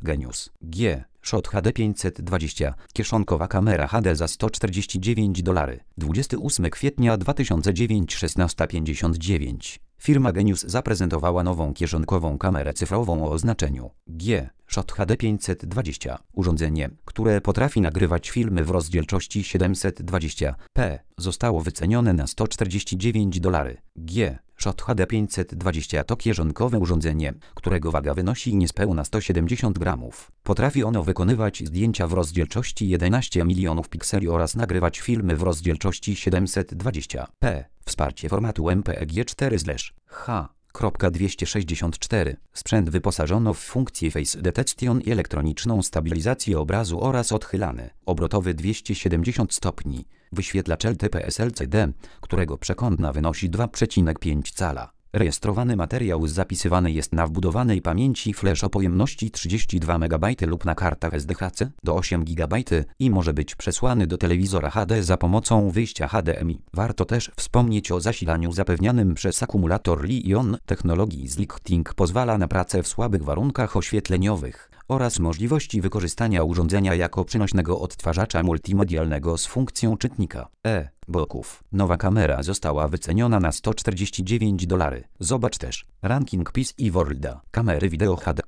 Genius G. Shot HD 520. Kieszonkowa kamera HD za $149. 28 kwietnia 2009 16:59. Firma Genius zaprezentowała nową kieszonkową kamerę cyfrową o oznaczeniu G. Shot HD 520. Urządzenie, które potrafi nagrywać filmy w rozdzielczości 720p, zostało wycenione na $149. G. Shot HD 520 to kieszonkowe urządzenie, którego waga wynosi niespełna 170 gramów. Potrafi ono wykonywać zdjęcia w rozdzielczości 11 milionów pikseli oraz nagrywać filmy w rozdzielczości 720p. Wsparcie formatu MPEG 4/H.264. Sprzęt wyposażono w funkcję Face Detection i elektroniczną stabilizację obrazu oraz odchylany, obrotowy 270 stopni, wyświetlacz LTPS-LCD, którego przekątna wynosi 2,5 cala. Rejestrowany materiał zapisywany jest na wbudowanej pamięci flash o pojemności 32 MB lub na kartach SDHC do 8 GB i może być przesłany do telewizora HD za pomocą wyjścia HDMI. Warto też wspomnieć o zasilaniu zapewnianym przez akumulator Li-ion. Technologii Zlighting pozwala na pracę w słabych warunkach oświetleniowych oraz możliwości wykorzystania urządzenia jako przenośnego odtwarzacza multimedialnego z funkcją czytnika boków. Nowa kamera została wyceniona na $149. Zobacz też ranking PC Worlda. Kamery wideo HD.